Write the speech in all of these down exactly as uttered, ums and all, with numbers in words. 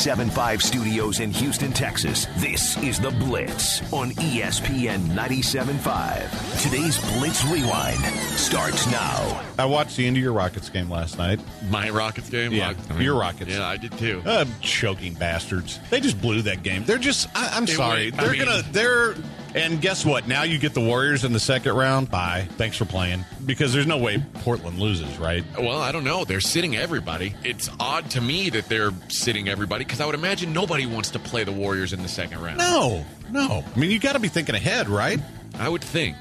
seven five studios in Houston, Texas, this is The Blitz on E S P N ninety-seven point five. Today's Blitz Rewind starts now. I watched the end of your Rockets game last night. My Rockets game? Yeah, I mean, your Rockets. Yeah, I did too. Uh, choking bastards. They just blew that game. They're just, I, I'm It sorry. was- I They're mean- going to, they're, and guess what? Now you get the Warriors in the second round. Bye. Thanks for playing. Because there's no way Portland loses, right? Well, I don't know. They're sitting everybody. It's odd to me that they're sitting everybody because I would imagine nobody wants to play the Warriors in the second round. No, no. I mean, you got to be thinking ahead, right? I would think.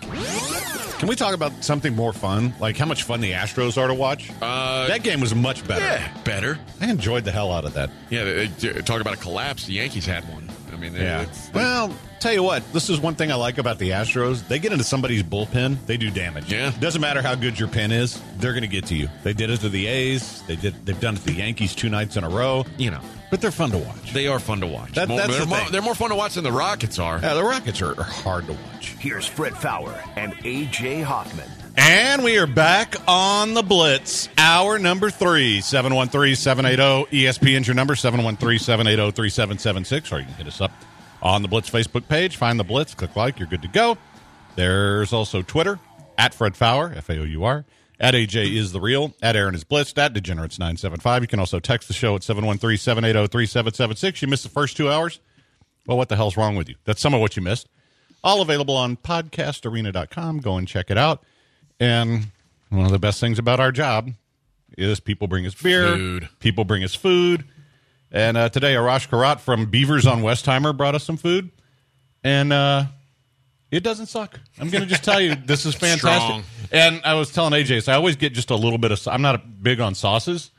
Can we talk about something more fun? Like how much fun the Astros are to watch? Uh, that game was much better. Yeah, better. I enjoyed the hell out of that. Yeah, they, they, talk about a collapse. The Yankees had one. I mean, they, Yeah. it's, Well, tell you what, this is one thing I like about the Astros. They get into somebody's bullpen, they do damage. Yeah. Doesn't matter how good your pen is, they're going to get to you. They did it to the A's. They did. They've done it to the Yankees two nights in a row. you know, But they're fun to watch. they are fun to watch. That- More- that's they're, the more, thing. they're more fun to watch than the Rockets are. Yeah, the Rockets are, are hard to watch. Here's Fred Fowler and A J Hoffman. And we are back on the Blitz, hour number three, seven one three, seven eight zero, E S P N's your number, seven one three, seven eight zero, three seven seven six, or you can hit us up on the Blitz Facebook page. Find the Blitz, click like, you're good to go. There's also Twitter, at Fred Fowler, F A O U R, at A J is the real, at Aaron is Blitzed, at Degenerates nine seven five. You can also text the show at seven one three, seven eight zero, three seven seven six. You missed the first two hours? Well, what the hell's wrong with you? That's some of what you missed. All available on podcast arena dot com. Go and check it out. And one of the best things about our job is people bring us beer. Food. People bring us food. And uh, today, Arash Karat from Beavers on Westheimer brought us some food. And uh, it doesn't suck. I'm going to just tell you, this is fantastic. Strong. And I was telling A J, so I always get just a little bit of, I'm not big on sauces.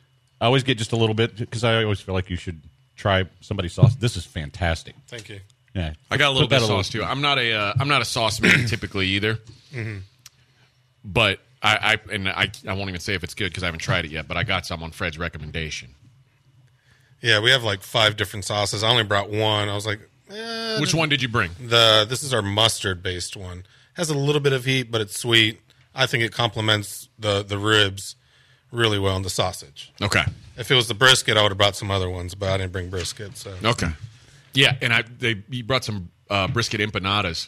I always get just a little bit because I always feel like you should try somebody's sauce. This is fantastic. Thank you. Yeah, I got a little Put bit that of sauce too. I'm not a uh, I'm not a sauce man typically either. Mm-hmm. But I, I and I I won't even say if it's good because I haven't tried it yet. But I got some on Fred's recommendation. Yeah, we have like five different sauces. I only brought one. I was like, eh, Which one did you bring? The this is our mustard based one. Has a little bit of heat, but it's sweet. I think it complements the the ribs really well in the sausage. Okay. If it was the brisket, I would have brought some other ones, but I didn't bring brisket. So Okay. Yeah, and I they you brought some uh, brisket empanadas.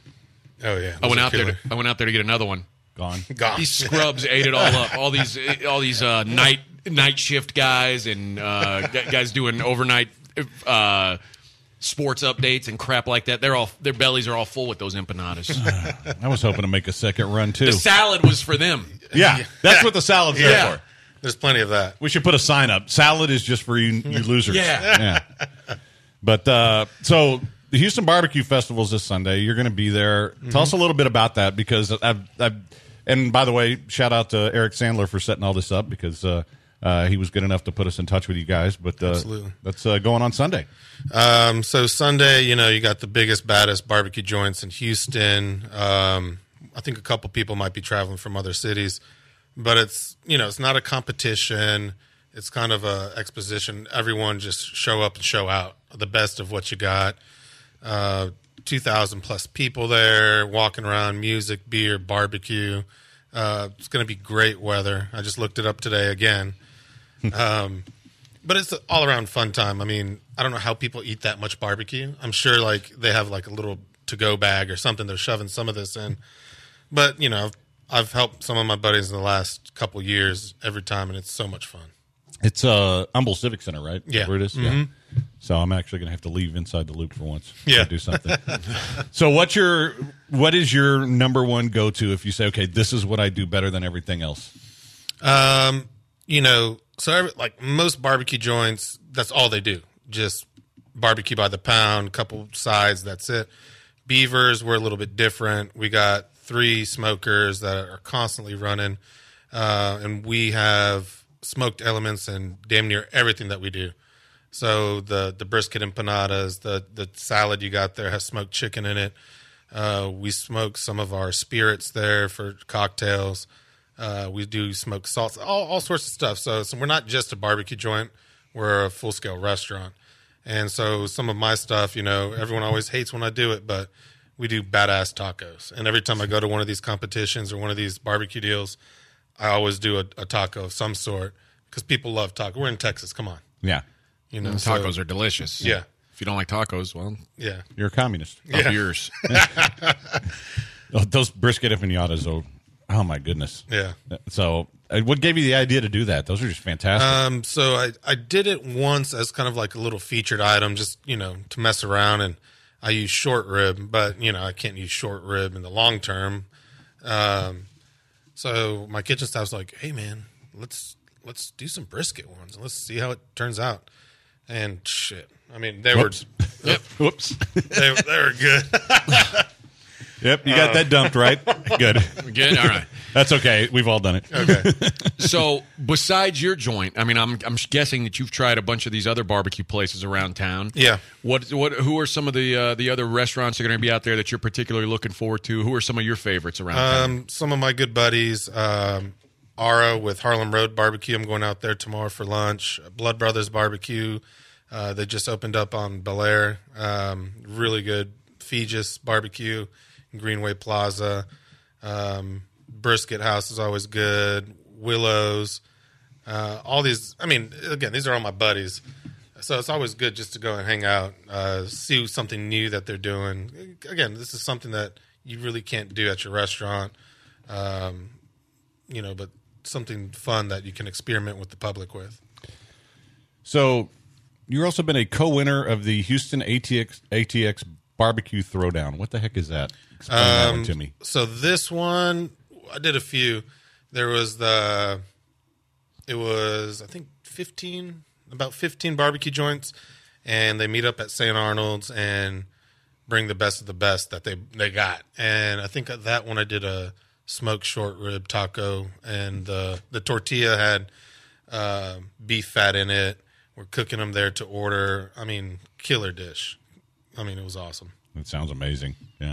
oh yeah, I those went are out there. killer. To, I went out there to get another one. Gone. Gone. These scrubs ate it all up. All these all these uh, night night shift guys and uh, guys doing overnight uh, sports updates and crap like that. They're all their bellies are all full with those empanadas. I was hoping to make a second run, too. The salad was for them. Yeah, that's what the salad's there Yeah. for. There's plenty of that. We should put a sign up. Salad is just for you, you losers. Yeah. yeah. But uh, so the Houston Barbecue Festival is this Sunday. You're going to be there. Mm-hmm. Tell us a little bit about that because I've, I've, and by the way, shout out to Eric Sandler for setting all this up because uh, uh, he was good enough to put us in touch with you guys. But uh, Absolutely. that's uh, going on Sunday. Um, so Sunday, you know, you got the biggest, baddest barbecue joints in Houston. Um, I think a couple people might be traveling from other cities, but it's, you know, it's not a competition. It's kind of a exposition. Everyone just show up and show out the best of what you got. Uh, two thousand plus people there walking around, music, beer, barbecue. Uh, it's going to be great weather. I just looked it up today again. Um, but it's an all around fun time. I mean, I don't know how people eat that much barbecue. I'm sure like they have like a little to go bag or something. They're shoving some of this in. But, you know, I've helped some of my buddies in the last couple years every time, and it's so much fun. It's uh, Humble Civic Center, right? Yeah. Where it is? Mm-hmm. Yeah. So I'm actually going to have to leave inside the loop for once. Yeah. To do something. So what's your, what is your number one go-to if you say, okay, this is what I do better than everything else? Um, you know, so every, like most barbecue joints, that's all they do. Just barbecue by the pound, couple sides, that's it. Beavers, we're a little bit different. We got three smokers that are constantly running, uh, and we have smoked elements in damn near everything that we do. So the the brisket empanadas, the the salad you got there has smoked chicken in it. Uh, we smoke some of our spirits there for cocktails. Uh, we do smoke salts, all, all sorts of stuff. So, so we're not just a barbecue joint; we're a full scale restaurant. And so some of my stuff, you know, everyone always hates when I do it, but we do badass tacos. And every time I go to one of these competitions or one of these barbecue deals, I always do a, a taco of some sort because people love taco. We're in Texas. Come on. Yeah. You know, And so- tacos are delicious. Yeah. If you don't like tacos, well, yeah. You're a communist. up yours. Oh, those brisket empanadas, oh, oh my goodness. Yeah. So, uh, what gave you the idea to do that? Those are just fantastic. Um, so I, I did it once as kind of like a little featured item, just, you know, to mess around. And I use short rib, but, you know, I can't use short rib in the long term. Um, so my kitchen staff's like, hey, man, let's let's do some brisket ones. Let's see how it turns out. And shit. I mean, they Whoops. were Whoops. they, they were good. Yep, you got that dumped, right? Good. Good. All right. That's okay. We've all done it. Okay. So, besides your joint, I mean, I'm I'm guessing that you've tried a bunch of these other barbecue places around town. Yeah. What what? Who are some of the uh, the other restaurants that are going to be out there that you're particularly looking forward to? Who are some of your favorites around town? Um, some of my good buddies, um, Ara with Harlem Road Barbecue. I'm going out there tomorrow for lunch. Blood Brothers Barbecue. Uh, they just opened up on Bel Air. Um, really good. Fegis Barbecue in Greenway Plaza. Um, Brisket House is always good. Willows. Uh, all these, I mean, again, these are all my buddies. So it's always good just to go and hang out, uh, see something new that they're doing. Again, this is something that you really can't do at your restaurant, um, you know, but something fun that you can experiment with the public with. So, you've also been a co-winner of the Houston A T X A T X Barbecue Throwdown. What the heck is that? Explain that one to me. So this one, I did a few. There was the, it was, I think, fifteen, about fifteen barbecue joints, and they meet up at Saint Arnold's and bring the best of the best that they, they got. And I think at that one I did a smoked short rib taco, and the, the tortilla had uh, beef fat in it. We're cooking them there to order. I mean, killer dish. I mean, it was awesome. That sounds amazing. Yeah.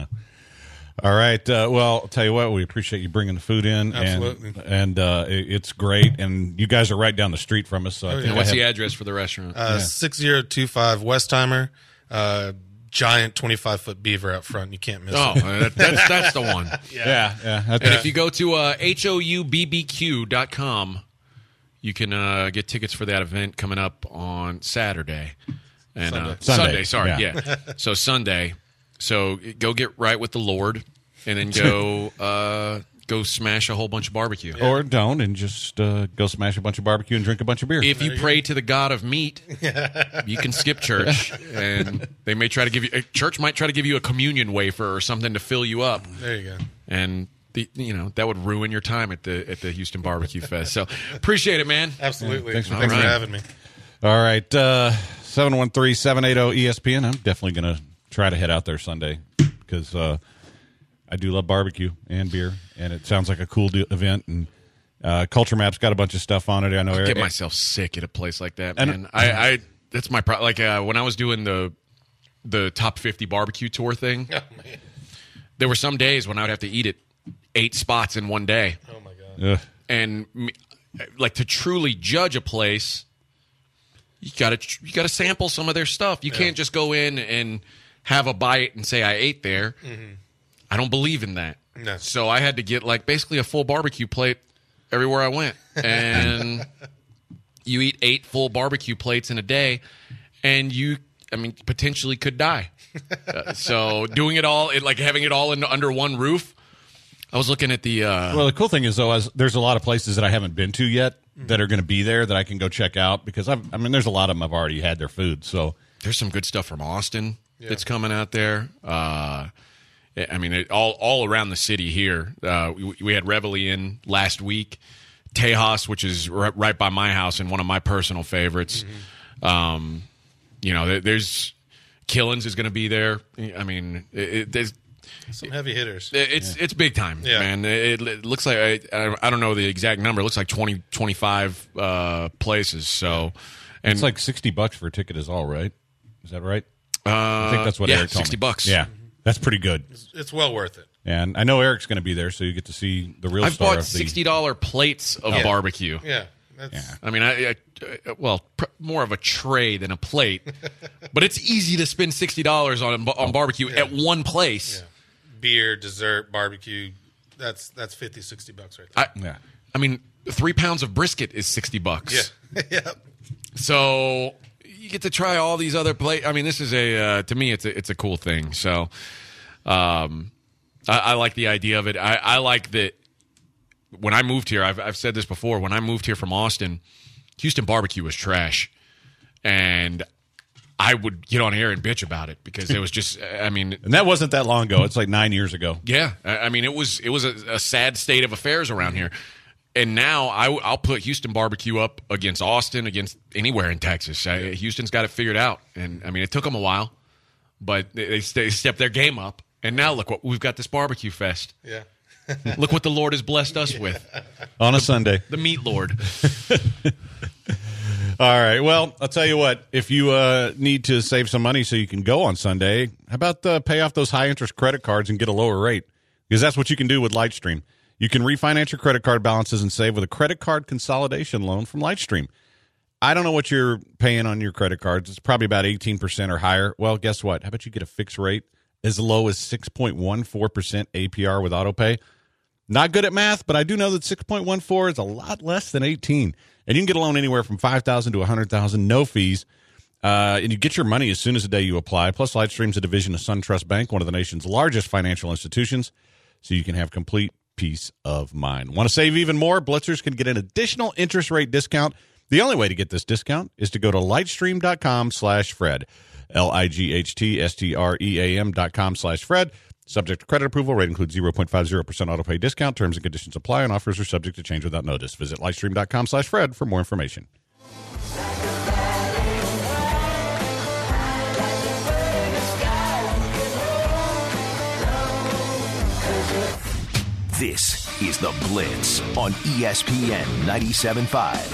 All right. Uh, well, I'll tell you what, we appreciate you bringing the food in. Absolutely. And, and uh, it, it's great. And you guys are right down the street from us. So I think And I what's have- the address for the restaurant? Uh, six zero two five Westheimer, uh, giant twenty-five foot beaver out front. You can't miss oh, it. uh, that, that's that's the one. Yeah. Yeah. That's, And if you go to uh, H O U B B Q dot com, you can uh, get tickets for that event coming up on Saturday. And Sunday. Uh, Sunday, Sunday, sorry, yeah. yeah. So Sunday. So go get right with the Lord, and then go uh, go smash a whole bunch of barbecue. Or don't, and just uh, go smash a bunch of barbecue and drink a bunch of beer. If you pray to the God of meat, you can skip church, and they may try to give you. A church might try to give you a communion wafer or something to fill you up, There you go. and the, you know that would ruin your time at the at the Houston Barbecue Fest. So appreciate it, man. Absolutely. thanks for- Thanks for All right. having me. All right. Uh, seven one three, seven eight zero, E S P N. I'm definitely going to try to head out there Sunday because uh, I do love barbecue and beer, and it sounds like a cool do- event. And uh, Culture Map's got a bunch of stuff on it. I know I Eric- get myself sick at a place like that, And- man. I, I that's my pro- like uh, when I was doing the the top fifty barbecue tour thing. Oh, man. There were some days when I would have to eat at eight spots in one day, Oh, my God. Ugh. and me- like to truly judge a place, you got to you got to sample some of their stuff. You can't just go in and have a bite and say I ate there. I don't believe in that. No. So I had to get like basically a full barbecue plate everywhere I went, and you eat eight full barbecue plates in a day, and you, I mean, potentially could die. Uh, so doing it all, it, like having it all in, under one roof. I was looking at the. Uh, Well, the cool thing is, though, is there's a lot of places that I haven't been to yet that are going to be there that I can go check out because I've, I mean, there's a lot of them I've already had their food. So there's some good stuff from Austin that's coming out there. Uh, I mean, it, all all around the city here. Uh, we, we had Reveille in last week. Tejas, which is r- right by my house and one of my personal favorites. Um, you know, there, there's Killins is going to be there. I mean, it, it, there's. Some heavy hitters. It's it's big time, Yeah. man. It, it looks like I, I I don't know the exact number. It looks like twenty, twenty-five uh, places. So, and it's like sixty bucks for a ticket is all, right? Is that right? uh, I think that's what yeah, Eric told sixty me. bucks. Yeah, that's pretty good. It's well worth it. And I know Eric's going to be there, so you get to see the real I've star bought of the. sixty dollar plates of Yeah. barbecue. Yeah. That's, I mean, I, I uh, well, pr- more of a tray than a plate, but it's easy to spend sixty dollars on on barbecue at one place. Yeah. Beer, dessert, barbecue. That's that's fifty, sixty bucks right there. I, Yeah. I mean, three pounds of brisket is sixty bucks. Yeah. yeah. So, you get to try all these other play. I mean, this is a uh, to me, it's a it's a cool thing. So, um, I, I like the idea of it. I, I like that. When I moved here, I've I've said this before. When I moved here from Austin, Houston barbecue was trash, and I would get on air and bitch about it because it was just. I mean, and that wasn't that long ago. It's like nine years ago. Yeah, I mean, it was it was a, a sad state of affairs around here. And now I, I'll put Houston barbecue up against Austin, against anywhere in Texas. I, Houston's got it figured out. And, I mean, it took them a while, but they, they, they stepped their game up. And now look what we've got, this barbecue fest. Yeah. Look what the Lord has blessed us yeah. with. On a Sunday. The meat Lord. All right. Well, I'll tell you what. If you uh, need to save some money so you can go on Sunday, how about uh, pay off those high-interest credit cards and get a lower rate? Because that's what you can do with Lightstream. You can refinance your credit card balances and save with a credit card consolidation loan from Lightstream. I don't know what you're paying on your credit cards. It's probably about eighteen percent or higher. Well, guess what? How about you get a fixed rate as low as six point one four percent A P R with AutoPay? Not good at math, but I do know that six point one four is a lot less than eighteen. And you can get a loan anywhere from five thousand dollars to one hundred thousand dollars, no fees. Uh, and you get your money as soon as the day you apply. Plus, Lightstream's a division of SunTrust Bank, one of the nation's largest financial institutions, so you can have complete peace of mind. Want to save even more? Blitzers can get an additional interest rate discount. The only way to get this discount is to go to lightstream.com slash Fred. L-I-G-H-T-S-T-R-E-A-M dot com slash Fred. Subject to credit approval. Rate includes zero point five zero percent auto pay discount. Terms and conditions apply, and offers are subject to change without notice. Visit lightstream.com slash Fred for more information. This is The Blitz on E S P N ninety-seven point five.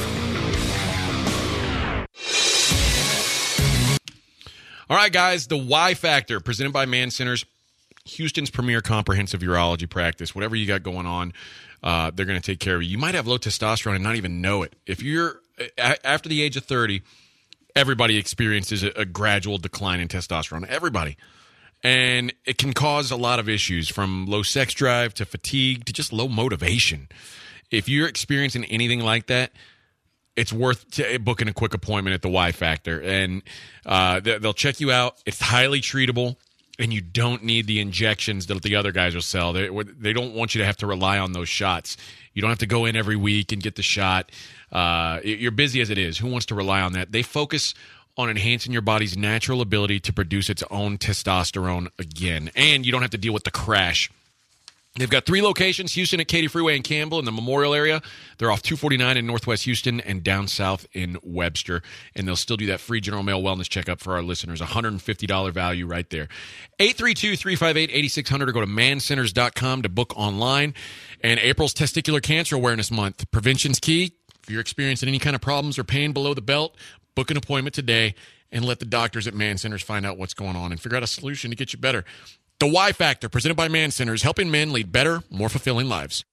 All right, guys, the Y Factor, presented by Man Centers, Houston's premier comprehensive urology practice. Whatever you got going on, uh, they're going to take care of you. You might have low testosterone and not even know it. If you're a- after the age of thirty, everybody experiences a, a gradual decline in testosterone. Everybody. And it can cause a lot of issues, from low sex drive to fatigue to just low motivation. If you're experiencing anything like that, it's worth t- booking a quick appointment at the Y Factor. And uh, they'll check you out. It's highly treatable, and you don't need the injections that the other guys will sell. They, they don't want you to have to rely on those shots. You don't have to go in every week and get the shot. Uh, you're busy as it is. Who wants to rely on that? They focus on enhancing your body's natural ability to produce its own testosterone again. And you don't have to deal with the crash. They've got three locations: Houston at Katy Freeway and Campbell in the Memorial area. They're off two forty-nine in Northwest Houston and down south in Webster. And they'll still do that free General Mail wellness checkup for our listeners. one hundred fifty dollars value right there. eight three two, three five eight, eight six zero zero or go to man centers dot com to book online. And April's Testicular Cancer Awareness Month. Prevention's key. If you're experiencing any kind of problems or pain below the belt, book an appointment today and let the doctors at Man Centers find out what's going on and figure out a solution to get you better. The Y Factor, presented by Man Centers, helping men lead better, more fulfilling lives.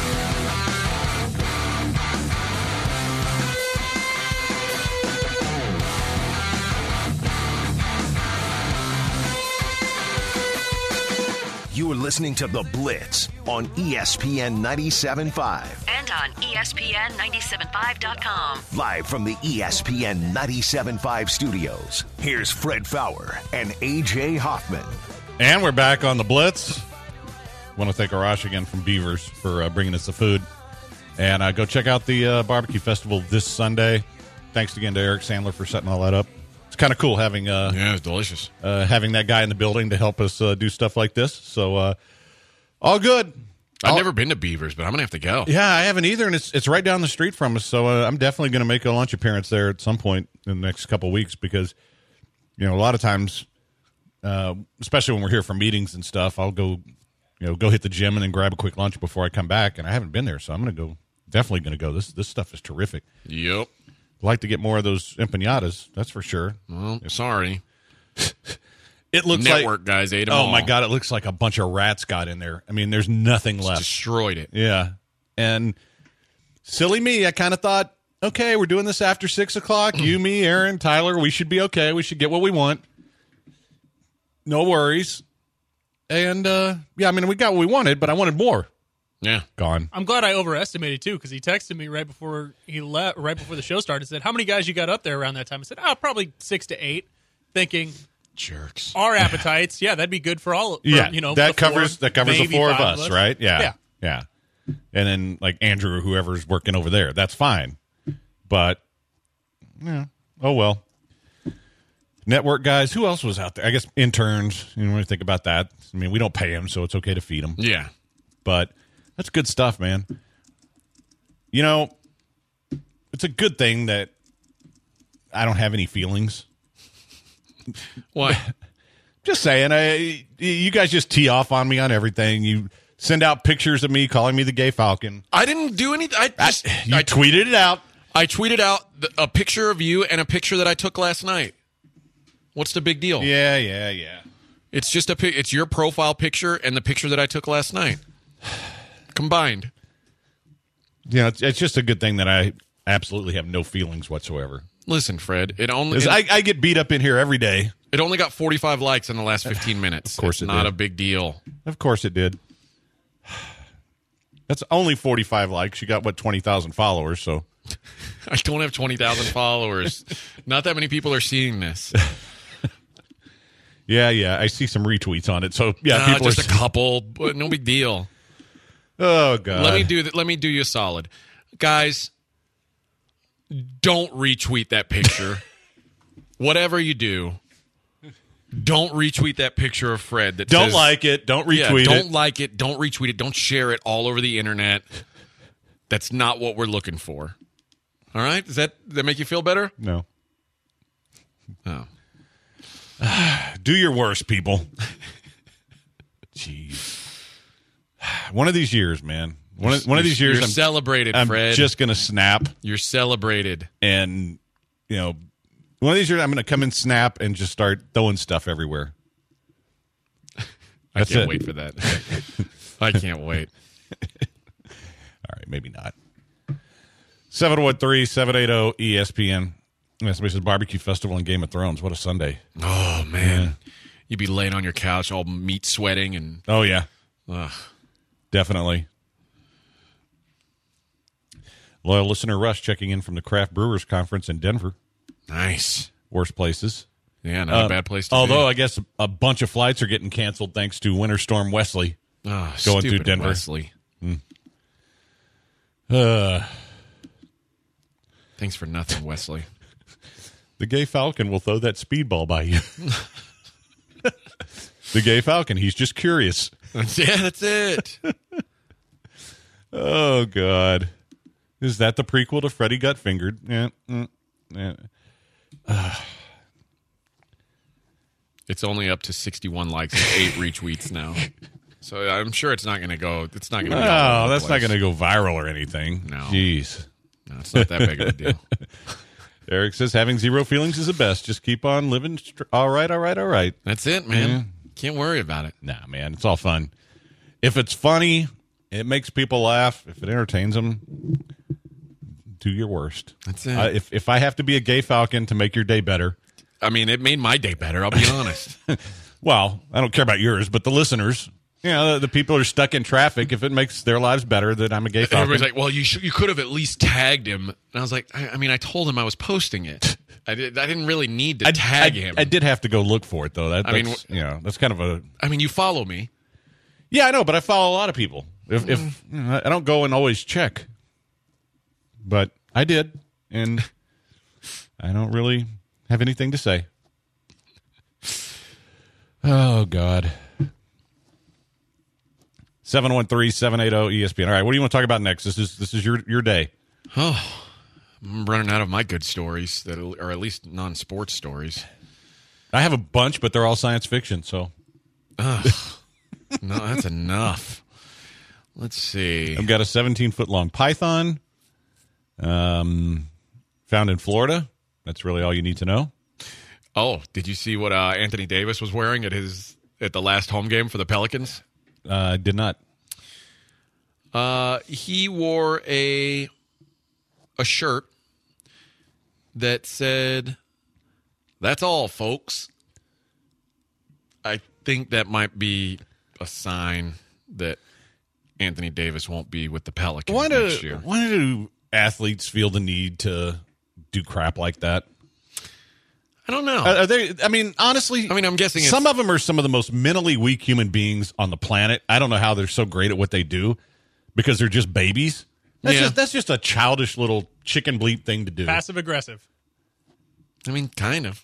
You are listening to The Blitz on E S P N ninety-seven point five. And on E S P N ninety-seven point five dot com. Live from the E S P N ninety-seven point five studios, here's Fred Fowler and A J Hoffman. And we're back on The Blitz. Want to thank Arash again from Beavers for uh, bringing us the food. And uh, go check out the uh, barbecue festival this Sunday. Thanks again to Eric Sandler for setting all that up. It's kind of cool having uh, yeah, it's delicious. Uh, having that guy in the building to help us uh, do stuff like this. So uh, all good. I've all- never been to Beavers, but I'm gonna have to go. Yeah, I haven't either, and it's it's right down the street from us. So uh, I'm definitely going to make a lunch appearance there at some point in the next couple of weeks, because you know a lot of times, uh, especially when we're here for meetings and stuff, I'll go you know go hit the gym and then grab a quick lunch before I come back, and I haven't been there, so I'm going to go. Definitely going to go. This this stuff is terrific. Yep. I'd like to get more of those empanadas. That's for sure. Well, sorry. It looks Network like guys ate them oh all. my god! It looks like a bunch of rats got in there. I mean, there's nothing Just left. destroyed it. Yeah, and silly me, I kind of thought, okay, we're doing this after six o'clock. You, me, Aaron, Tyler, we should be okay. We should get what we want. No worries. And uh, yeah, I mean, we got what we wanted, but I wanted more. Yeah. Gone. I'm glad I overestimated too, because he texted me right before he left, right before the show started, and said, "How many guys you got up there around that time?" I said, "Oh, probably six to eight." Thinking, jerks. Our appetites, yeah, that'd be good for all. For, yeah, you know, that the four, covers that covers the maybe four of five us, right? Yeah, yeah, yeah. And then like Andrew, or whoever's working over there, that's fine. But yeah, oh well. Network guys, who else was out there? I guess interns. You know, when you think about that, I mean, we don't pay them, so it's okay to feed them. Yeah, but that's good stuff, man. You know, it's a good thing that I don't have any feelings. Why? Just saying, I you guys just tee off on me on everything. You send out pictures of me calling me the gay falcon. I didn't do anything. I just I, you I tweeted it out. I tweeted out a picture of you and a picture that I took last night. What's the big deal? Yeah, yeah, yeah. It's just a pic. It's your profile picture and the picture that I took last night combined. You know, it's, it's just a good thing that I absolutely have no feelings whatsoever. Listen, Fred, it only it, I, I get beat up in here every day. It only got forty-five likes in the last fifteen minutes. Of course, it's it not did. a big deal. Of course, it did. That's only forty-five likes. You got what, twenty thousand followers? So I don't have twenty thousand followers. Not that many people are seeing this. Yeah, yeah. I see some retweets on it. So yeah, uh, people just are... a couple, but no big deal. Oh god. Let me do th- Let me do you a solid, guys. Don't retweet that picture. Whatever you do, don't retweet that picture of Fred. That don't says, like it. Don't retweet yeah, it. Don't like it. Don't retweet it. Don't share it all over the internet. That's not what we're looking for. All right? Does that does that make you feel better? No. Oh. Do your worst, people. Jeez. One of these years, man. One of, one of these years, you're I'm celebrated, I'm Fred. just gonna snap, You're celebrated. and you know, one of these years, I'm gonna come and snap and just start throwing stuff everywhere. I That's can't it. wait for that. I can't wait. All right, maybe not. seven one three, seven eight zero, E S P N. Yeah, somebody says barbecue festival and Game of Thrones. What a Sunday. Oh, man. You'd be laying on your couch all meat sweating and... Oh, yeah. Ugh. Definitely. Loyal listener Rush checking in from the Craft Brewers Conference in Denver. Nice. Worst places. Yeah, not Uh, a bad place to although, be. I guess a bunch of flights are getting canceled thanks to Winter Storm Wesley Oh, going through stupid Denver. Wesley. Uh, Thanks for nothing, Wesley. the Gay Falcon will throw that speedball by you. The Gay Falcon, he's just curious. Yeah, that's it. Oh, God. Is that the prequel to Freddy Got Fingered? Yeah. Mm, yeah. It's only up to sixty-one likes and eight retweets now. So I'm sure it's not going to go. It's not going to be. all Oh, over that's the not place. going to go viral or anything. No. Jeez. No, it's not that big of a deal. Eric says having zero feelings is the best. Just keep on living. Str- all right, all right, all right. That's it, man. Can't worry about it. Nah, man, it's all fun. If it's funny, it makes people laugh. If it entertains them, do your worst. That's it. Uh, if if I have to be a gay falcon to make your day better, I mean, it made my day better. I'll be honest. well, I don't care about yours, but the listeners, you know, the, the people who are stuck in traffic. If it makes their lives better, that I'm a gay falcon. Everybody's like, "Well, you should, you could have at least tagged him." And I was like, I, I mean, I told him I was posting it. I, did, I didn't really need to I, tag I, him. I did have to go look for it though. That, I mean, that's, you know, that's kind of a I mean, you follow me. yeah, I know, but I follow a lot of people. If, if you know, I don't go and always check, but I did, and I don't really have anything to say. Oh God. seven one three, seven eight zero, E S P N. All right, what do you want to talk about next? This is this is your your day. I'm running out of my good stories that are, or at least non-sports stories. I have a bunch, but they're all science fiction, so No, that's enough. Let's see. I've got a seventeen foot long python um, found in Florida. That's really all you need to know. Oh, did you see what uh, Anthony Davis was wearing at his at the last home game for the Pelicans? Uh, I did not. Uh, he wore a a shirt that said, "That's all, folks." I think that might be a sign that Anthony Davis won't be with the Pelicans Why next do year. why do athletes feel the need to do crap like that? I don't know. Are, are they? I mean, honestly, I mean, I'm guessing it's- some of them are some of the most mentally weak human beings on the planet. I don't know how they're so great at what they do because they're just babies. That's Yeah. just that's just a childish little chicken bleep thing to do. Passive aggressive. I mean, kind of.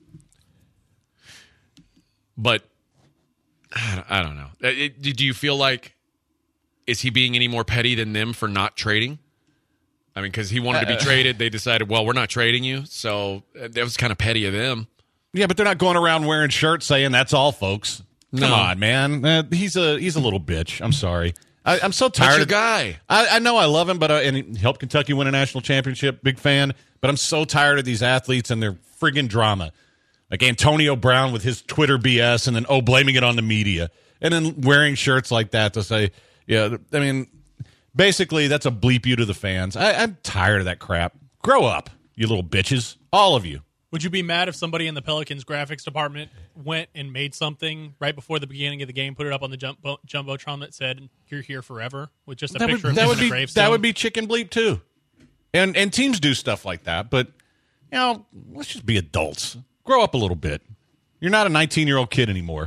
But I don't, I don't know. Uh, it- do you feel like, is he being any more petty than them for not trading? I mean, because he wanted to be Uh, traded. They decided, well, we're not trading you. So uh, that was kind of petty of them. Yeah, but they're not going around wearing shirts saying "that's all, folks." Come No. on, man. Uh, he's a he's a little bitch. I'm sorry. I, I'm so That's tired your of guy. I, I know I love him, but uh, and he helped Kentucky win a national championship. Big fan. But I'm so tired of these athletes and their friggin' drama. Like Antonio Brown with his Twitter B S, and then oh, blaming it on the media, and then wearing shirts like that to say, yeah. I mean, basically, that's a bleep you to the fans. I, I'm tired of that crap. Grow up, you little bitches, all of you. Would you be mad if somebody in the Pelicans graphics department went and made something right before the beginning of the game, put it up on the jumbo, jumbotron that said "You're here forever" with just a That would, picture of that him would in a be gravestone? that would be chicken bleep too, and and teams do stuff like that. But you know, let's just be adults. Grow up a little bit. You're not a nineteen year old kid anymore.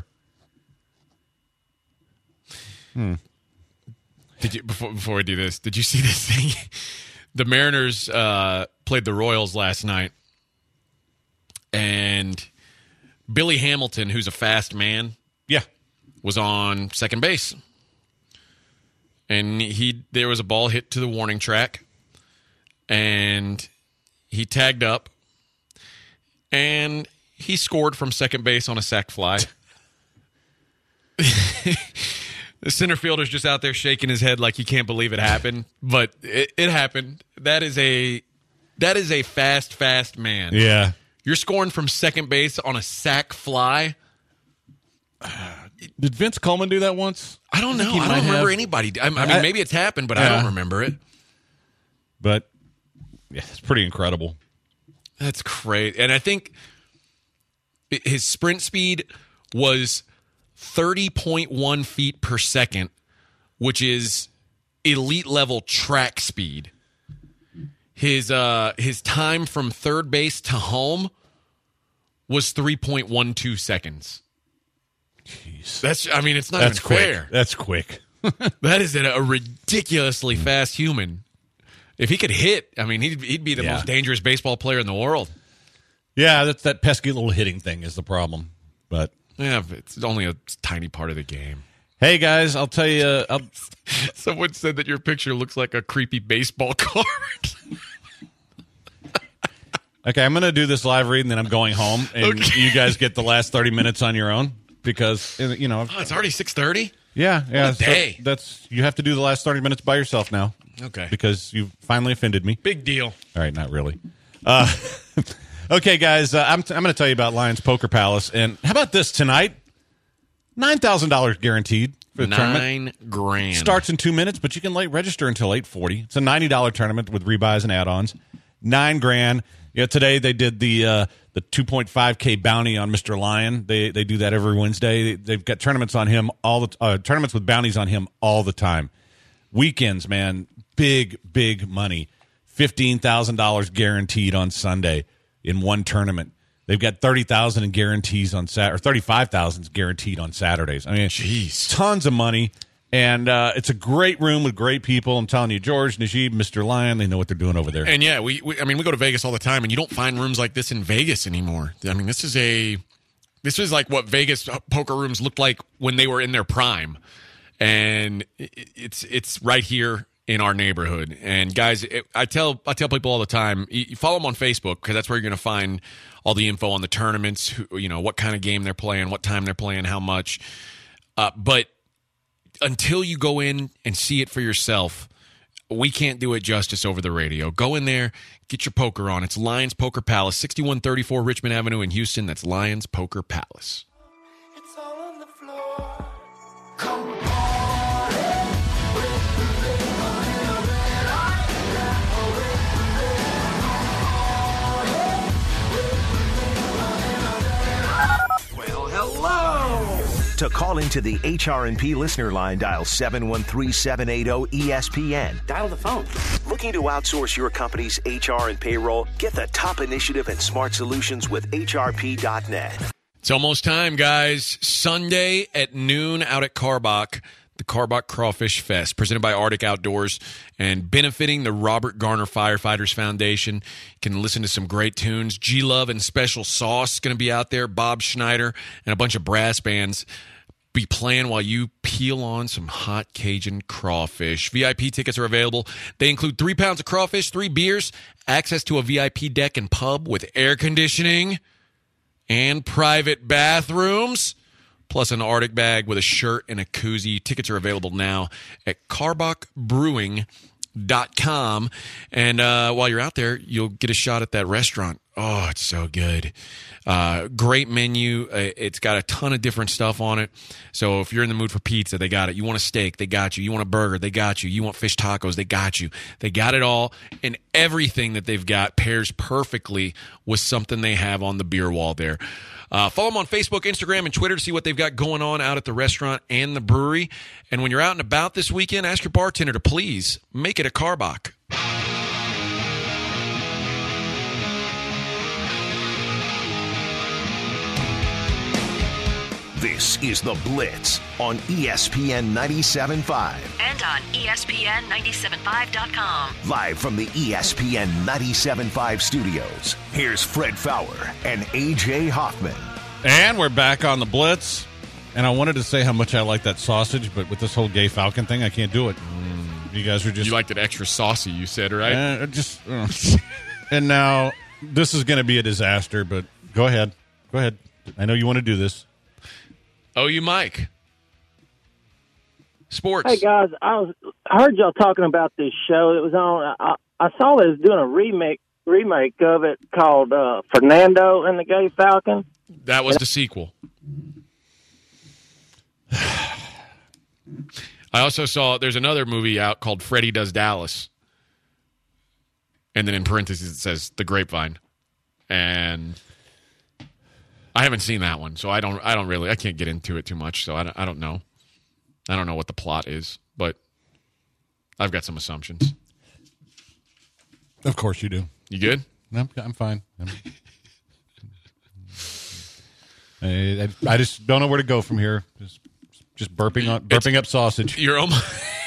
Did you before before we do this? Did you see this thing? The Mariners uh, played the Royals last night, and Billy Hamilton, who's a fast man, Yeah, was on second base, and he there was a ball hit to the warning track, and he tagged up, and he scored from second base on a sac fly. The center fielder's just out there shaking his head like he can't believe it happened, but it, it happened. That is a that is a fast, fast man. yeah. You're scoring from second base on a sac fly. Did Vince Coleman do that once? I don't think know. he I might don't remember have. anybody. I, I mean, I- maybe it's happened, but I Yeah. don't remember it. But yeah, it's pretty incredible. That's great. And I think i- his sprint speed was thirty point one feet per second, which is elite level track speed. His uh, his time from third base to home was three point one two seconds. Jeez, That's I mean, it's not that's even quick. fair. That's quick. That is a, a ridiculously fast human. If he could hit, I mean, he'd, he'd be the Yeah. most dangerous baseball player in the world. Yeah, that's that pesky little hitting thing is the problem. But Yeah, but it's only a tiny part of the game. hey, guys, I'll tell you. I'll, Someone said that your picture looks like a creepy baseball card. okay, I'm going to do this live read, and then I'm going home, and Okay. you guys get the last thirty minutes on your own because you know. Oh, it's already six thirty? Yeah, yeah. a so day. that's you have to do the last thirty minutes by yourself now. Okay. Because you finally offended me. Big deal. All right, not really. Uh, okay, guys, uh, I'm, t- I'm going to tell you about Lions Poker Palace. And how about this tonight? nine thousand dollars guaranteed for the tournament. Nine grand. Starts in two minutes, but you can late register until eight forty. It's a ninety dollars tournament with rebuys and add-ons. Nine grand. Yeah, today they did the uh, the two point five K bounty on Mister Lion. They they do that every Wednesday. They've got tournaments on him all the uh, tournaments with bounties on him all the time. Weekends, man, big big money. Fifteen thousand dollars guaranteed on Sunday in one tournament. They've got thirty thousand in guarantees on Sat or thirty five thousand guaranteed on Saturdays. I mean, Jeez. tons of money. And uh, it's a great room with great people. I'm telling you, George, Najib, Mister Lion, they know what they're doing over there. And yeah, we, we I mean we go to Vegas all the time, and you don't find rooms like this in Vegas anymore. I mean, this is a this is like what Vegas poker rooms looked like when they were in their prime, and it, it's it's right here in our neighborhood. And guys, it, I tell I tell people all the time, you, you follow them on Facebook because that's where you're going to find all the info on the tournaments. Who, you know what kind of game they're playing, what time they're playing, how much. Uh, but until you go in and see it for yourself, we can't do it justice over the radio. Go in there, get your poker on. It's Lions Poker Palace, sixty-one thirty-four Richmond Avenue in Houston. That's Lions Poker Palace. It's all on the floor. Come on. Well, hello! To call into the H R and P listener line, dial seven one three, seven eight zero, E S P N. Dial the phone. Looking to outsource your company's H R and payroll? Get the top initiative and smart solutions with H R P dot net. It's almost time, guys. Sunday at noon out at Carbach, the Carbach Crawfish Fest, presented by Arctic Outdoors and benefiting the Robert Garner Firefighters Foundation. You can listen to some great tunes. G-Love and Special Sauce going to be out there. Bob Schneider and a bunch of brass bands be playing while you peel on some hot Cajun crawfish. V I P tickets are available. They include three pounds of crawfish, three beers, access to a V I P deck and pub with air conditioning and private bathrooms, plus an Arctic bag with a shirt and a koozie. Tickets are available now at carbach brewing dot com. And uh, while you're out there, you'll get a shot at that restaurant. Oh, it's so good. Uh, great menu. Uh, it's got a ton of different stuff on it. So if you're in the mood for pizza, they got it. You want a steak, they got you. You want a burger, they got you. You want fish tacos, they got you. They got it all. And everything that they've got pairs perfectly with something they have on the beer wall there. Uh, follow them on Facebook, Instagram, and Twitter to see what they've got going on out at the restaurant and the brewery. And when you're out and about this weekend, ask your bartender to please make it a Carbach. This is The Blitz on E S P N ninety-seven point five. And on E S P N ninety-seven five dot com. Live from the E S P N ninety-seven point five studios, here's Fred Fowler and A J Hoffman. And we're back on The Blitz. And I wanted to say how much I like that sausage, but with this whole gay falcon thing, I can't do it. Mm. You guys are just... You liked it extra saucy, you said, right? Uh, just. Uh. And now, this is going to be a disaster, but go ahead. Go ahead. I know you want to do this. Oh, you, Mike. Sports. Hey guys, I was I heard y'all talking about this show that was on. I, I saw they was doing a remake remake of it called uh, Fernando and the Gay Falcon. That was the sequel. I also saw there's another movie out called Freddy Does Dallas, and then in parentheses it says The Grapevine, and I haven't seen that one, so I don't. I don't really. I can't get into it too much, so I don't. I don't know. I don't know what the plot is, but I've got some assumptions. Of course you do. You good? No, I'm fine. I'm, I, I just don't know where to go from here. Just, just burping on burping it's, up sausage. You're almost.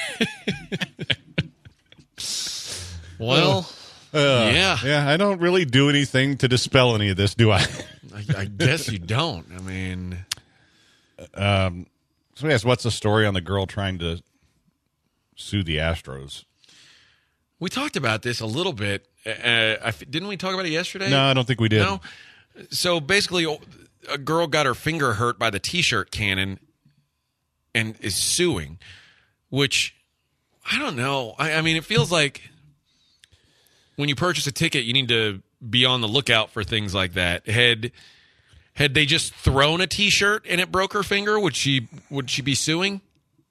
Well, uh, yeah, yeah. I don't really do anything to dispel any of this, do I? I, I guess you don't. I mean, um, somebody asked, "What's the story on the girl trying to sue the Astros?" We talked about this a little bit. Uh, I, didn't we talk about it yesterday? No, I don't think we did. No. So basically, a girl got her finger hurt by the T-shirt cannon and is suing, which I don't know. I, I mean, it feels like when you purchase a ticket, you need to be on the lookout for things like that. Had had they just thrown a T-shirt and it broke her finger, would she would she be suing?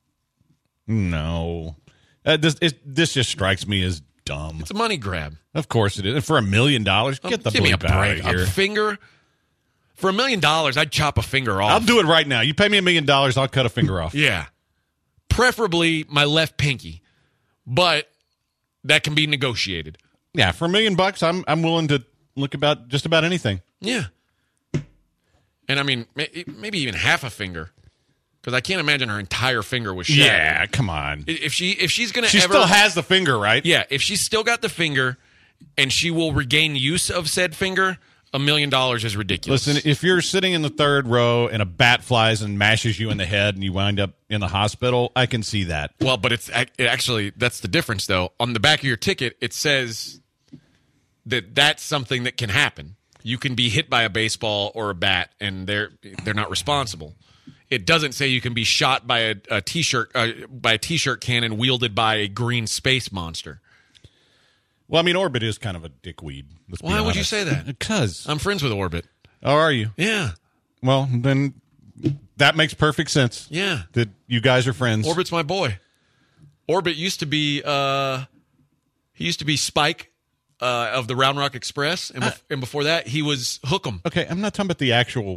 No. Uh, this it, this just strikes me as dumb. It's a money grab. Of course it is. And for a million dollars, get the Give me a bleep out break. of here. A finger for a million dollars, I'd chop a finger off. I'll do it right now. You pay me a million dollars, I'll cut a finger off. Yeah, preferably my left pinky, but that can be negotiated. Yeah, for a million bucks, I'm I'm willing to look about just about anything. Yeah, and I mean maybe even half a finger. Because I can't imagine her entire finger was shattered. Yeah, come on. If she if she's gonna, she ever, still has the finger, right? Yeah, if she's still got the finger, and she will regain use of said finger, a million dollars is ridiculous. Listen, if you're sitting in the third row and a bat flies and mashes you in the head and you wind up in the hospital, I can see that. Well, but it's it actually that's the difference, though. On the back of your ticket, it says that that's something that can happen. You can be hit by a baseball or a bat, and they're they're not responsible. It doesn't say you can be shot by a, a t-shirt uh, by a t-shirt cannon wielded by a green space monster. Well, I mean, Orbit is kind of a dickweed. Let's Why be would you honest. say that? Because I'm friends with Orbit. Oh, are you? Yeah. Well, then that makes perfect sense. Yeah. That you guys are friends. Orbit's my boy. Orbit used to be uh, he used to be Spike uh, of the Round Rock Express, and, bef- uh, and before that, he was Hookem. Okay, I'm not talking about the actual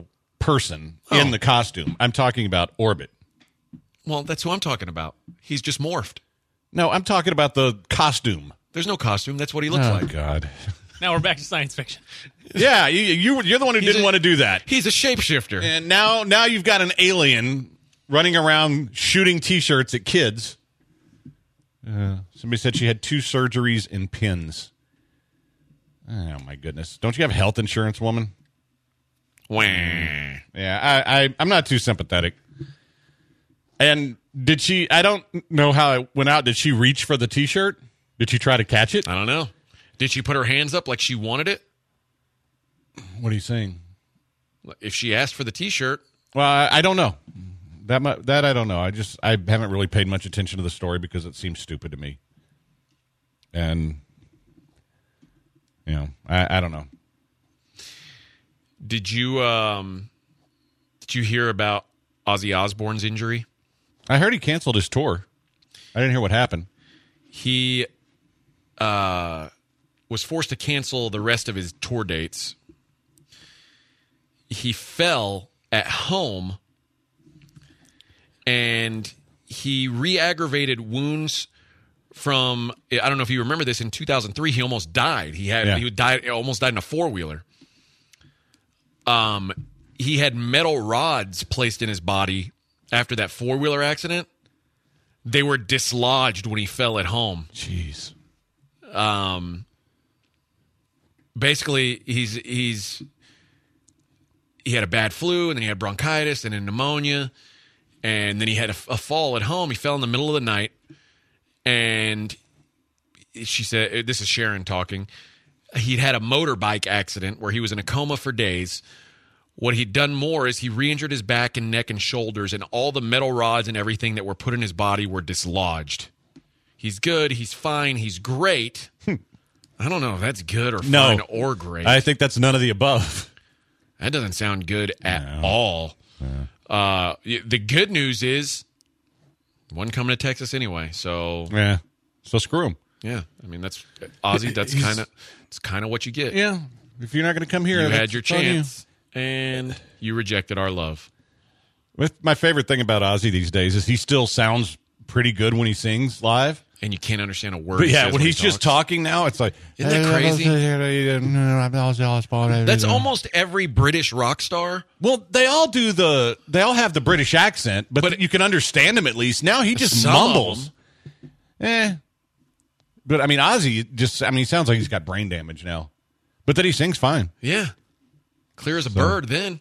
person Oh. in the costume. I'm talking about Orbit. Well, that's who I'm talking about. He's just morphed. No, I'm talking about the costume. There's no costume. That's what he looks Oh, like. God. Now we're back to science fiction. Yeah, you, you, you're the one who He's didn't a- want to do that. He's a shapeshifter. And now, now you've got an alien running around shooting T-shirts at kids. Uh, somebody said she had two surgeries and pins. Oh, my goodness. Don't you have health insurance, woman? Wah. Yeah, I, I, I'm not too sympathetic. And did she, I don't know how it went out. Did she reach for the T-shirt? Did she try to catch it? I don't know. Did she put her hands up like she wanted it? What are you saying? If she asked for the T-shirt, Well, I, I don't know. That mu- that I don't know. I just I haven't really paid much attention to the story because it seems stupid to me. And you know, I, I don't know. did you um, did you hear about Ozzy Osbourne's injury? I heard he canceled his tour. I didn't hear what happened. He uh, was forced to cancel the rest of his tour dates. He fell at home, and he re-aggravated wounds from, I don't know if you remember this, in two thousand three, he almost died. He had Yeah. he died almost died in a four-wheeler. Um, he had metal rods placed in his body after that four-wheeler accident. They were dislodged when he fell at home. Jeez. Um, basically, he's he's he had a bad flu, and then he had bronchitis, and then pneumonia, and then he had a, a fall at home. He fell in the middle of the night, and she said, "This is Sharon talking." He'd had a motorbike accident where he was in a coma for days. What he'd done more is he re-injured his back and neck and shoulders, and all the metal rods and everything that were put in his body were dislodged. He's good. He's fine. He's great. I don't know if that's good or No. fine or great. I think that's none of the above. That doesn't sound good at No. all. Uh, y- the good news is one coming to Texas anyway. So Yeah. So screw him. yeah, I mean that's Ozzy. That's He's- kind of it's kind of what you get. Yeah. If you're not going to come here, You that's had your on you. chance, and you rejected our love. With my favorite thing about Ozzy these days is he still sounds pretty good when he sings live. And you can't understand a word. But he yeah, says when he he's just talks. talking now, it's like Isn't that crazy? That's That's almost every British rock star. Well, they all do the. They all have the British accent, but, But- you can understand him at least. Now he just Some of mumbles. Eh. But I mean, Ozzy just. I mean, he sounds like he's got brain damage now, but then he sings fine. Yeah, clear as a bird. Then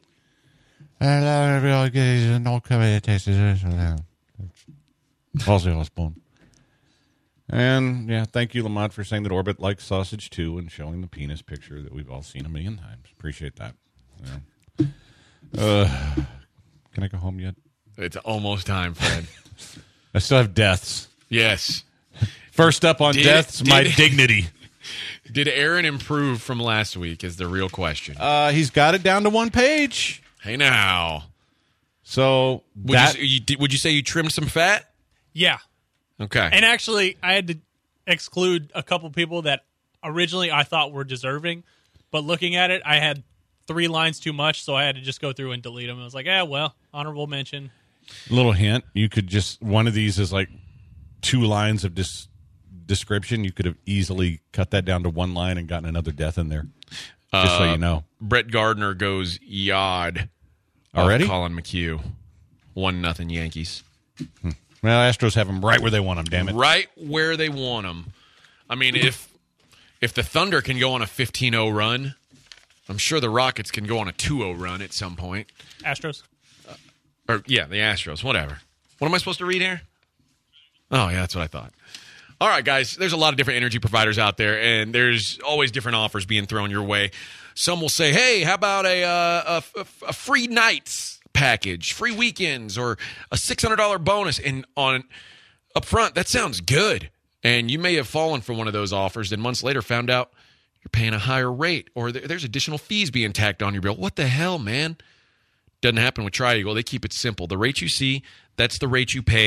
Ozzy Osbourne. And yeah, thank you, Lamont, for saying that Orbit likes sausage too, and showing the penis picture that we've all seen a million times. Appreciate that. Yeah. Uh, can I go home yet? it's almost time, Fred. I still have deaths. Yes. First up on Did- deaths, my did- dignity. Did Aaron improve from last week? Is the real question. Uh, he's got it down to one page. hey now, So would that you, you did- would you say you trimmed some fat? Yeah. Okay. And actually, I had to exclude a couple people that originally I thought were deserving, but looking at it, I had three lines too much, so I had to just go through and delete them. I was like, yeah, well, honorable mention. little hint, you could just one of these is like two lines of dis- description. You could have easily cut that down to one line and gotten another death in there. Just so you know. Brett Gardner goes yod Already? off Colin McHugh. One nothing Yankees. Well, Astros have them right where they want them. Damn it! Right where they want them. I mean, if if the Thunder can go on a fifteen oh run, I'm sure the Rockets can go on a two oh run at some point. Astros. Or yeah, the Astros, whatever. What am I supposed to read here? Oh, yeah, that's what I thought. All right, guys, there's a lot of different energy providers out there, and there's always different offers being thrown your way. Some will say, hey, how about a, uh, a, a free nights package, free weekends, or a six hundred dollars bonus? And on up front, that sounds good. And you may have fallen for one of those offers, and months later found out you're paying a higher rate, or there, there's additional fees being tacked on your bill. What the hell, man? Doesn't happen with Tri-Eagle. They keep it simple. The rate you see, that's the rate you pay,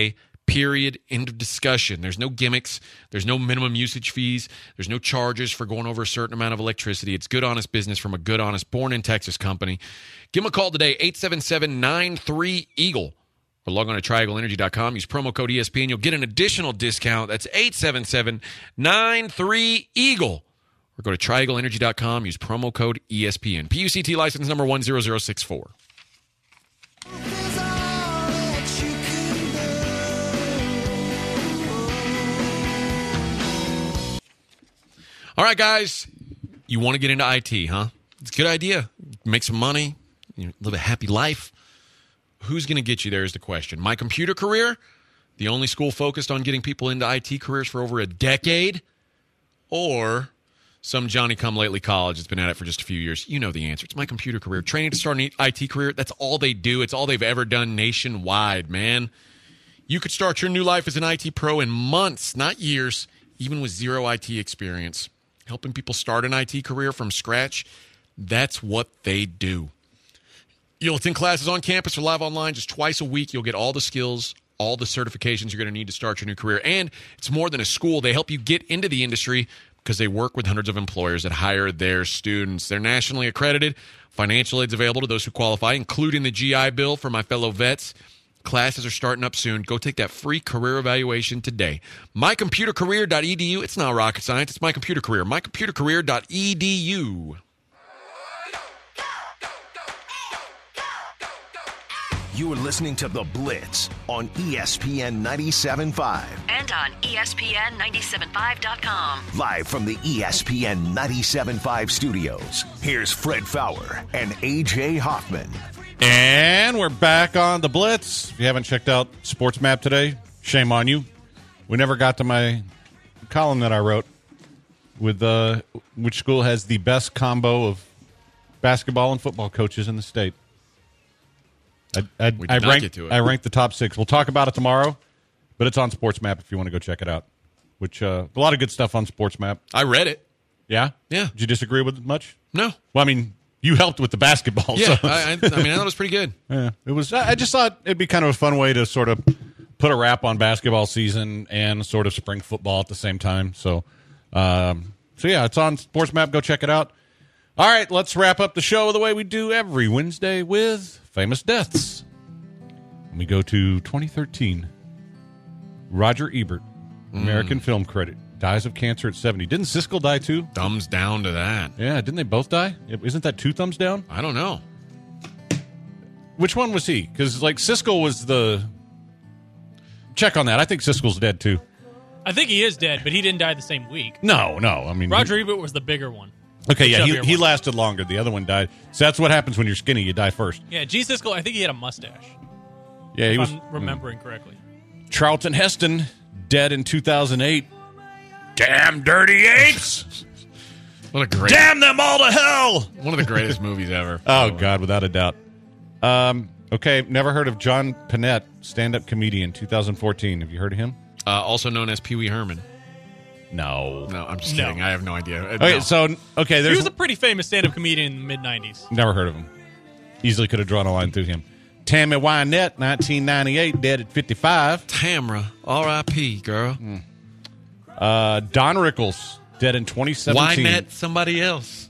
Period. End of discussion. There's no gimmicks. There's no minimum usage fees. There's no charges for going over a certain amount of electricity. It's good, honest business from a good, honest, born-in-Texas company. Give them a call today, eight seven seven, nine three, EAGLE. Or log on to triangle energy dot com. Use promo code E S P N. You'll get an additional discount. That's eight seven seven, nine three, EAGLE. Or go to triangle energy dot com. Use promo code E S P N. P U C T license number one zero zero six four. All right, guys. You want to get into I T, huh? It's a good idea. Make some money. You know, live a happy life. Who's going to get you there is the question. My Computer Career, the only school focused on getting people into I T careers for over a decade, or some Johnny-come-lately college that's been at it for just a few years. You know the answer. It's My Computer Career. Training to start an I T career, that's all they do. It's all they've ever done nationwide, man. You could start your new life as an I T pro in months, not years, even with zero I T experience. Helping people start an I T career from scratch, that's what they do. You'll attend classes on campus or live online just twice a week. You'll get all the skills, all the certifications you're going to need to start your new career. And it's more than a school. They help you get into the industry because they work with hundreds of employers that hire their students. They're nationally accredited. Financial aid's available to those who qualify, including the G I Bill for my fellow vets. Classes are starting up soon. Go take that free career evaluation today. my computer career dot e d u. It's not rocket science. It's My Computer Career. my computer career dot e d u. You are listening to The Blitz on E S P N ninety-seven point five. And on E S P N ninety-seven point five dot com. Live from the E S P N ninety-seven point five studios, here's Fred Fowler and A J Hoffman. And we're back on The Blitz. If you haven't checked out Sports Map today, shame on you. We never got to my column that I wrote with uh, which school has the best combo of basketball and football coaches in the state. I, I, We did I not ranked, get to it. I ranked the top six. We'll talk about it tomorrow, but it's on Sports Map if you want to go check it out. Which uh, a lot of good stuff on Sports Map. I read it. Yeah? Yeah. Did you disagree with it much? No. Well, I mean, you helped with the basketball. Yeah, so. I, I, I mean, I thought it was pretty good. Yeah, it was. I just thought it'd be kind of a fun way to sort of put a wrap on basketball season and sort of spring football at the same time. So, um, so yeah, it's on Sports Map. Go check it out. All right, let's wrap up the show the way we do every Wednesday with famous deaths. And we go to twenty thirteen. Roger Ebert, American film critic, dies of cancer at seventy. Didn't Siskel die too? Thumbs down to that. Yeah, didn't they both die? Isn't that two thumbs down? I don't know. Which one was he? Because, like, Siskel was the... Check on that. I think Siskel's dead, too. I think he is dead, but he didn't die the same week. No, no. I mean... Roger Ebert was the bigger one. Okay, yeah, he, Chubbier he one. lasted longer. The other one died. So that's what happens when you're skinny. You die first. Yeah, G. Siskel, I think he had a mustache. Yeah, he if was... I'm remembering correctly. Charlton Heston, dead in two thousand eight. Damn dirty apes! What a great, Damn them all to hell! one of the greatest movies ever. Oh, God, without a doubt. Um, okay, never heard of John Panette, stand-up comedian, two thousand fourteen. Have you heard of him? Uh, also known as Pee Wee Herman. No. No, I'm just No. kidding. I have no idea. Uh, Okay, no. so, okay, He there's... was a pretty famous stand-up comedian in the mid-nineties. Never heard of him. Easily could have drawn a line through him. Tammy Wynette, nineteen ninety-eight, dead at fifty-five. Tamra, R I P, girl. Uh, Don Rickles, dead in twenty seventeen. Why net somebody else?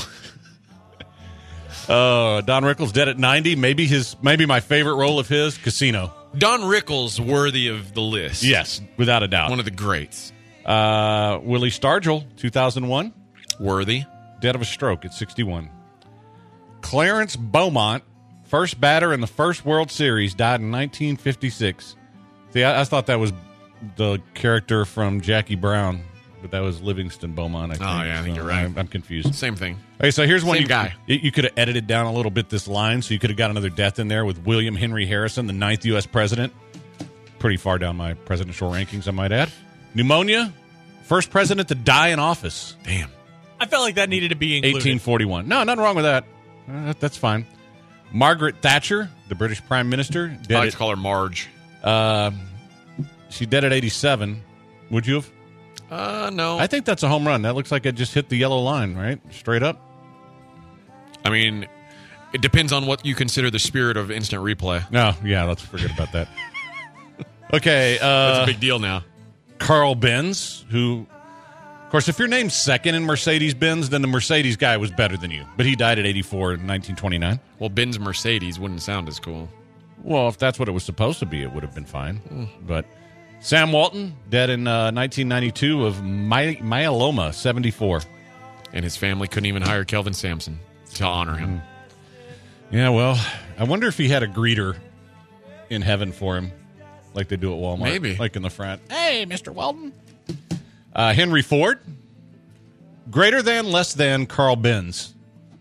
Uh, Don Rickles, dead at ninety. Maybe his, maybe my favorite role of his, Casino. Don Rickles, worthy of the list. Yes, without a doubt. One of the greats. Uh, Willie Stargell, two thousand one, Worthy. dead of a stroke at sixty-one. Clarence Beaumont, first batter in the first World Series, died in nineteen fifty-six. See, I, I thought that was the character from Jackie Brown, but that was Livingston Beaumont, I think. Oh, yeah, I think So you're right. I'm, I'm confused. Same thing. Okay, so here's one Same you, guy. You, you could have edited down a little bit this line, so you could have got another death in there with William Henry Harrison, the ninth U S president. Pretty far down my presidential rankings, I might add. Pneumonia, first president to die in office, Damn. I felt like that needed to be included. eighteen forty-one. No, nothing wrong with that. Uh, that- That's fine. Margaret Thatcher, the British prime minister, I dead like at, to call her Marge. uh, she dead at eighty-seven. Would you have? Uh, no. I think that's a home run. That looks like it just hit the yellow line, right? Straight up. I mean, it depends on what you consider the spirit of instant replay. No, yeah, let's forget about that. Okay. Uh, That's a big deal now. Carl Benz, who, of course, if you're named second in Mercedes-Benz, then the Mercedes guy was better than you. But he died at eighty-four in nineteen twenty-nine. Well, Ben's Mercedes wouldn't sound as cool. Well, if that's what it was supposed to be, it would have been fine. Mm. But Sam Walton, dead in uh, nineteen ninety-two of my- myeloma, seventy-four. And his family couldn't even hire Kelvin Sampson to honor him. Mm. Yeah, well, I wonder if he had a greeter in heaven for him, like they do at Walmart. Maybe. Like in the front. Hey, Mister Walton. Uh, Henry Ford. Greater than, less than Carl Benz.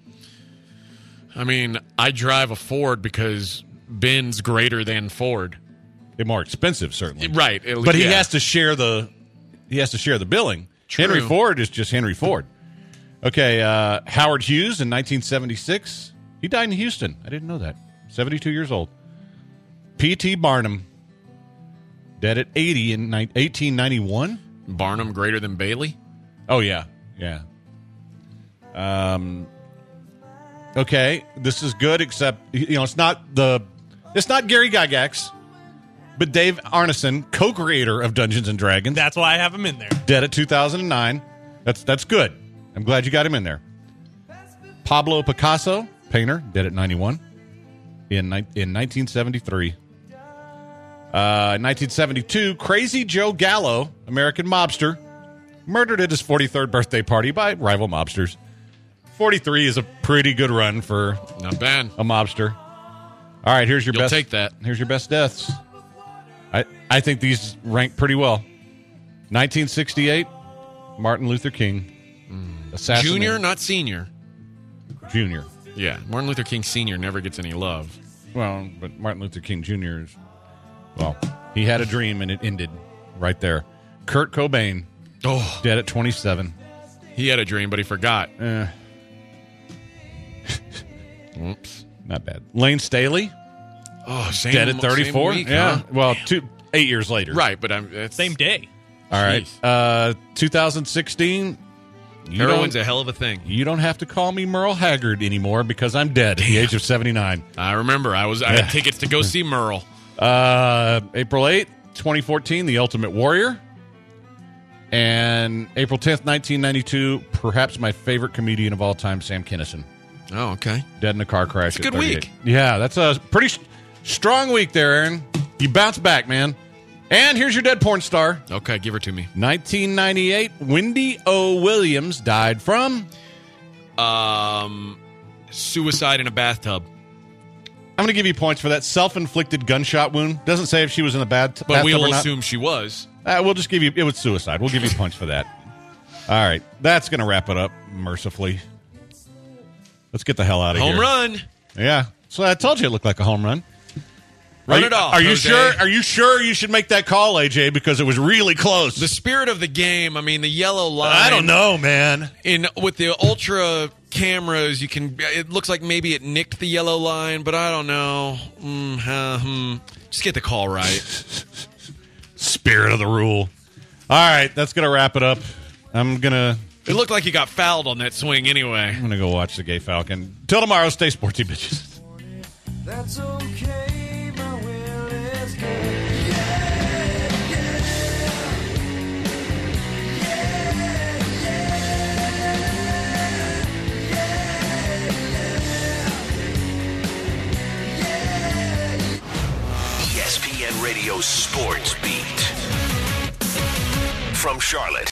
I mean, I drive a Ford because Ben's greater than Ford. They're more expensive, certainly. Right. It, But he yeah. has to share the he has to share the billing. True. Henry Ford is just Henry Ford. Okay, uh, Howard Hughes in nineteen seventy-six. He died in Houston. I didn't know that. seventy-two years old. P T Barnum, dead at eighty in eighteen ninety-one. Barnum greater than Bailey? Oh, yeah. Yeah. Um. Okay, this is good, except, you know, it's not the, it's not Gary Gygax, but Dave Arneson, co-creator of Dungeons and Dragons. That's why I have him in there. Dead at two thousand nine. That's that's good. I'm glad you got him in there. Pablo Picasso, painter, dead at ninety-one in ni- in nineteen seventy-three. Uh, nineteen seventy-two, Crazy Joe Gallo, American mobster, murdered at his forty-third birthday party by rival mobsters. forty-three is a pretty good run for Not bad. a mobster. All right, here's your You'll best. take that. Here's your best deaths. I I think these rank pretty well. nineteen sixty-eight, Martin Luther King, assassinated. Junior, not senior. Junior. Yeah, Martin Luther King Senior never gets any love. Well, but Martin Luther King Junior is, well, he had a dream and it ended right there. Kurt Cobain, Oh, dead at twenty-seven. he had a dream, but he forgot. Eh, Oops. not bad. Lane Staley, Oh, same, dead at thirty-four. same week, yeah, huh? well, two eight years later. Right, but I'm it's, Same day. All right. Jeez. Uh, two thousand sixteen. You Heroin's don't, a hell of a thing. you don't have to call me Merle Haggard anymore because I'm dead at the age of seventy-nine. I remember. I was. I had tickets to go see Merle. Uh, April eighth, twenty fourteen, The Ultimate Warrior. And April tenth, nineteen ninety-two, perhaps my favorite comedian of all time, Sam Kinison. Oh, okay. Dead in a car crash. It's a at good thirty-eight. week. Yeah, that's a pretty st- strong week there, Aaron. You bounced back, man. And here's your dead porn star. Okay, give her to me. nineteen ninety-eight, Wendy O. Williams died from... Um, suicide in a bathtub. I'm going to give you points for that self-inflicted gunshot wound. Doesn't say if she was in the bad But bathtub we'll or not. assume she was. Uh, we'll just give you... It was suicide. We'll give you points for that. All right. That's going to wrap it up, mercifully. Let's get the hell out of here. Home run. Yeah. So I told you it looked like a home run. Run are you, it off. Are you Jose. sure? Are you sure you should make that call, A J? Because it was really close. The spirit of the game. I mean, the yellow line. I don't know, man. In with the ultra cameras, you can. It looks like maybe it nicked the yellow line, but I don't know. Mm, uh, hmm. Just get the call right. Spirit of the rule. All right, that's gonna wrap it up. I'm gonna. It looked like he got fouled on that swing anyway. I'm gonna go watch the Gay Falcon. Till tomorrow, stay sporty, bitches. That's okay, my will is good. Yeah, yeah. Yeah, yeah. E S P N Radio Sports Beat. From Charlotte.